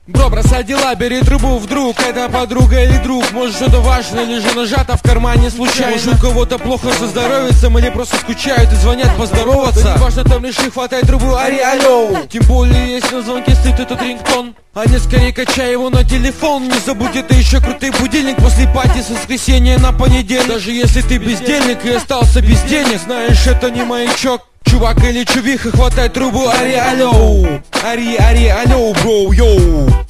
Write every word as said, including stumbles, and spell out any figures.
Бро, бросай дела, бери трубу вдруг. Это подруга или друг, может что-то важное, или же нажато в кармане случайно. Может у кого-то плохо со здоровьем, или просто скучают и звонят поздороваться. Да не важно, там реши, хватай трубу, ари, алло. Тем более, если на звонке стоит этот рингтон, а не скорее качай его на телефон. Не забудь, это еще крутый будильник после пати с воскресенья на понедельник. Даже если ты бездельник и остался без денег, знаешь, это не маячок. Чувак или чувиха, хватай трубу, ари, алло. Ари, ари, алло, бро, йоу.